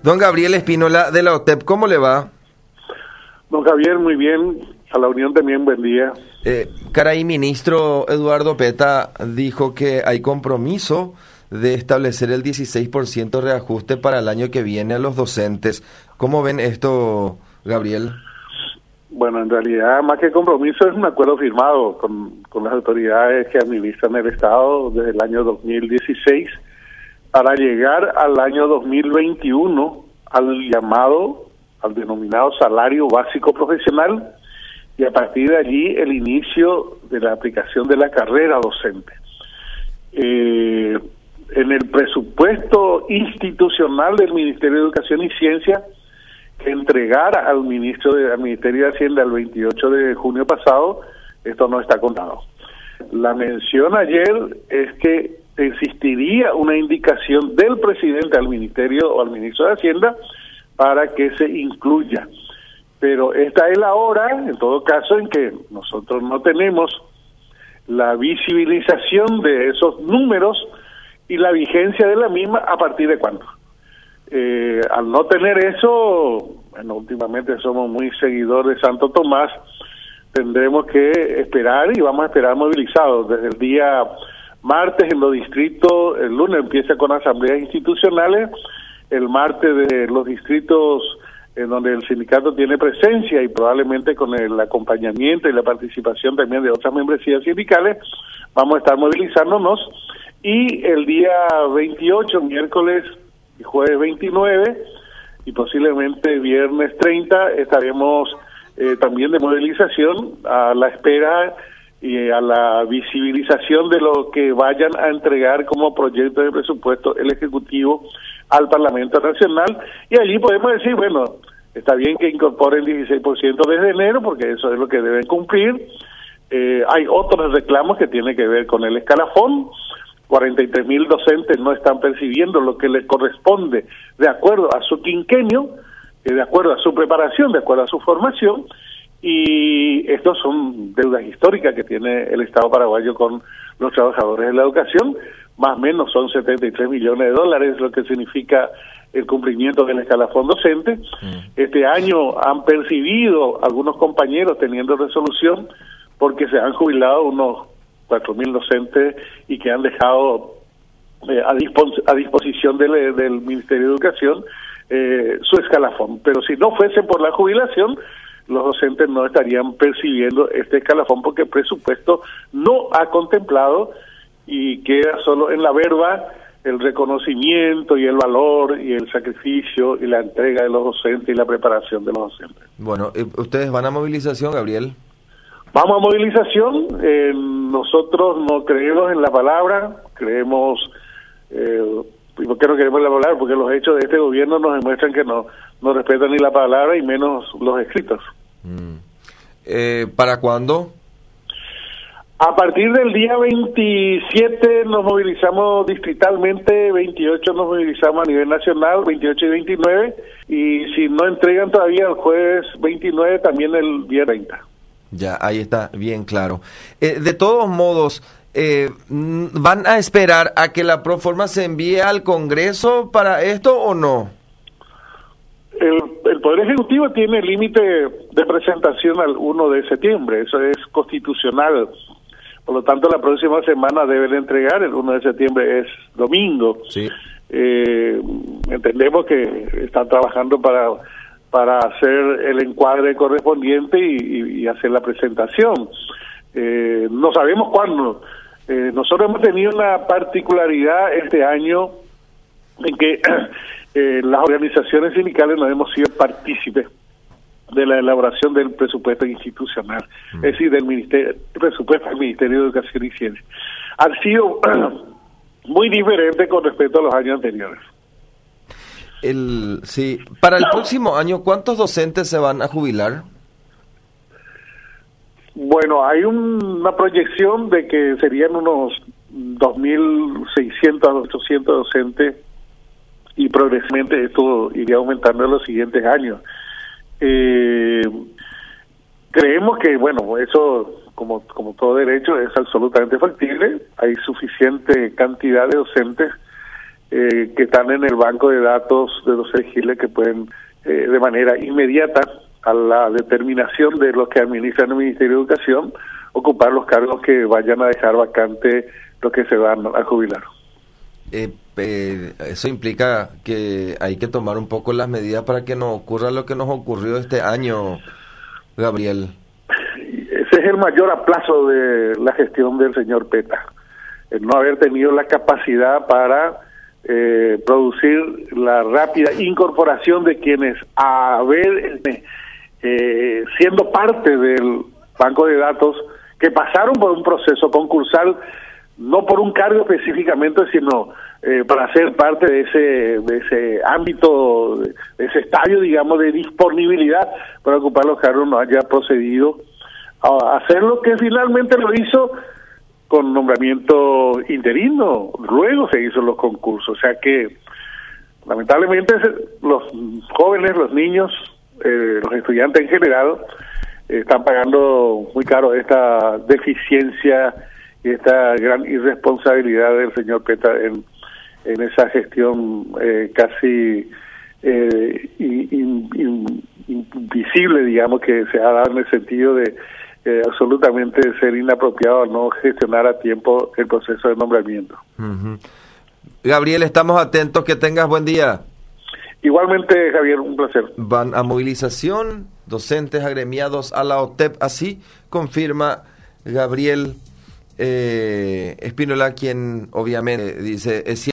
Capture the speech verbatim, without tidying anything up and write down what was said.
Don Gabriel Espínola de la O T E P, ¿cómo le va? Don Javier, muy bien. A la Unión también, buen día. Eh, caray, ministro Eduardo Peta dijo que hay compromiso de establecer el dieciséis por ciento reajuste para el año que viene a los docentes. ¿Cómo ven esto, Gabriel? Bueno, en realidad, más que compromiso, es un acuerdo firmado con, con las autoridades que administran el Estado desde el año dos mil dieciséis para llegar al año dos mil veintiuno al llamado, al denominado salario básico profesional, y a partir de allí el inicio de la aplicación de la carrera docente. Eh, en el presupuesto institucional del Ministerio de Educación y Ciencia, que entregara al ministro de, al Ministerio de Hacienda el veintiocho de junio pasado, esto no está contado. La mención ayer es que existiría una indicación del presidente al ministerio o al ministro de Hacienda para que se incluya. Pero esta es la hora, en todo caso, en que nosotros no tenemos la visibilización de esos números y la vigencia de la misma a partir de cuándo. Eh, al no tener eso, bueno, últimamente somos muy seguidores de Santo Tomás, tendremos que esperar y vamos a esperar movilizados. Desde el día martes en los distritos, el lunes empieza con asambleas institucionales, el martes de los distritos en donde el sindicato tiene presencia y probablemente con el acompañamiento y la participación también de otras membresías sindicales, vamos a estar movilizándonos, y el día veintiocho, miércoles y jueves veintinueve, y posiblemente viernes treinta, estaremos eh, también de movilización a la espera y a la visibilización de lo que vayan a entregar como proyecto de presupuesto el Ejecutivo al Parlamento Nacional, y allí podemos decir, bueno, está bien que incorporen el dieciséis por ciento desde enero, porque eso es lo que deben cumplir. Eh, hay otros reclamos que tienen que ver con el escalafón. cuarenta y tres mil docentes no están percibiendo lo que les corresponde de acuerdo a su quinquenio, de acuerdo a su preparación, de acuerdo a su formación, y estos son deudas históricas que tiene el Estado paraguayo con los trabajadores de la educación. Más o menos son setenta y tres millones de dólares, lo que significa el cumplimiento del escalafón docente. Mm. Este año han percibido algunos compañeros teniendo resolución porque se han jubilado unos cuatro mil docentes y que han dejado eh, a, dispos a disposición del, del Ministerio de Educación eh, su escalafón. Pero si no fuese por la jubilación, los docentes no estarían percibiendo este escalafón porque el presupuesto no ha contemplado, y queda solo en la verba el reconocimiento y el valor y el sacrificio y la entrega de los docentes y la preparación de los docentes. Bueno, ¿ustedes van a movilización, Gabriel? Vamos a movilización. Eh, nosotros no creemos en la palabra, creemos, eh, ¿y por qué no queremos la palabra? Porque los hechos de este gobierno nos demuestran que no, no respetan ni la palabra y menos los escritos. Mm. Eh, ¿Para cuándo? A partir del día veintisiete nos movilizamos distritalmente, veintiocho nos movilizamos a nivel nacional, veintiocho y veintinueve, y si no entregan todavía el jueves veintinueve, también el día treinta. Ya, ahí está bien claro. Eh, de todos modos, eh, ¿van a esperar a que la proforma se envíe al Congreso para esto o no? El, el Poder Ejecutivo tiene límite de presentación al uno de septiembre, eso es constitucional. Por lo tanto, la próxima semana deben entregar, el uno de septiembre es domingo. Sí. Eh, entendemos que están trabajando para para hacer el encuadre correspondiente y, y, y hacer la presentación. Eh, no sabemos cuándo. Eh, nosotros hemos tenido una particularidad este año en que eh, las organizaciones sindicales no hemos sido partícipes de la elaboración del presupuesto institucional, mm. es decir, del ministerio, presupuesto del Ministerio de Educación y Ciencia. Han sido muy diferentes con respecto a los años anteriores. El, sí, para el próximo año, ¿cuántos docentes se van a jubilar? Bueno, hay un, una proyección de que serían unos dos mil seiscientos a ochocientos docentes, y progresivamente esto iría aumentando en los siguientes años. Eh, creemos que, bueno, eso, como, como todo derecho, es absolutamente factible. Hay suficiente cantidad de docentes eh, que están en el banco de datos de los ejiles, que pueden eh, de manera inmediata a la determinación de los que administran el Ministerio de Educación ocupar los cargos que vayan a dejar vacante los que se van a jubilar. Eh, eh, eso implica que hay que tomar un poco las medidas para que no ocurra lo que nos ocurrió este año, Gabriel. Ese es el mayor aplazo de la gestión del señor Peta, el no haber tenido la capacidad para eh, producir la rápida incorporación de quienes, a ver, eh, siendo parte del banco de datos, que pasaron por un proceso concursal, no por un cargo específicamente, sino eh, para ser parte de ese de ese ámbito, de ese estadio, digamos, de disponibilidad para ocupar los cargos, no haya procedido a hacer lo que finalmente lo hizo con nombramiento interino. Luego se hizo los concursos. O sea que, lamentablemente, los jóvenes, los niños, eh, los estudiantes en general, eh, están pagando muy caro esta deficiencia y esta gran irresponsabilidad del señor Peta en, en esa gestión eh, casi eh, in, in, invisible, digamos, que se ha dado en el sentido de eh, absolutamente ser inapropiado no gestionar a tiempo el proceso de nombramiento. Uh-huh. Gabriel, estamos atentos, que tengas buen día. Igualmente, Javier, un placer. Van a movilización, docentes agremiados a la O T E P, así confirma Gabriel eh, Espínola, quien obviamente dice es